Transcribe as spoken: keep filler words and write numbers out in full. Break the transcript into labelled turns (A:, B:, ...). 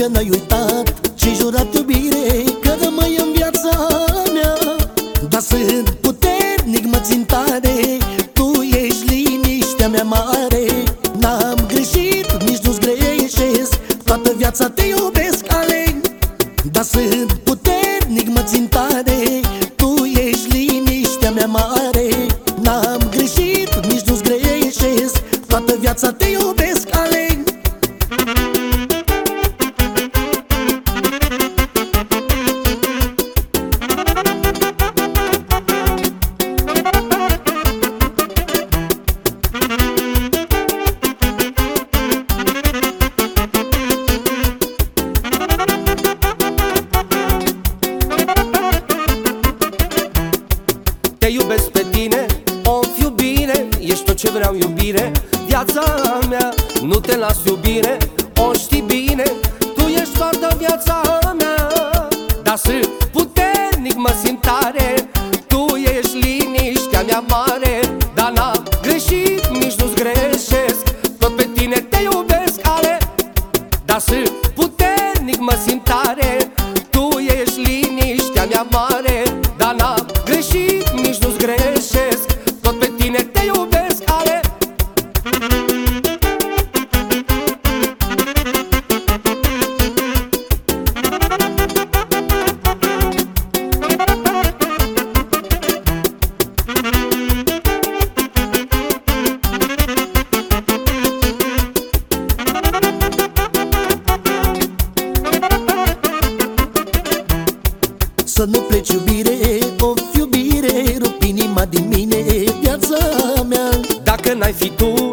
A: n-ai uitat ce-ai jurat, iubire, că rămâi în viața mea. Dar sunt puternic, mă țin tare, tu ești liniștea mea mare. N-am greșit, nici nu-ți greșesc, toată viața te iubesc, aleg. Dar sunt puternic, mă țin tare, tu ești liniștea mea mare. N-am greșit, nici nu-ți greșesc, toată viața te iubesc, aleg.
B: Te iubesc pe tine, o iubire, ești tot ce vreau, iubire, viața mea. Nu te las, iubire, o știi bine, tu ești toată viața mea. Dar sunt puternic, mă simt tare, tu ești liniștea mea mare. Dar n-am greșit, nici nu-ți greșesc, tot pe tine te iubesc, ale. Dar sunt puternic, mă simt tare, tu ești liniștea mea mare. Dar n-am greșit, nici nu-ți greșesc, tot pe tine te iubesc, ale.
A: Să nu pleci, iubire, o iubire, rup inima din mine, viața mea.
B: Dacă n-ai fi tu,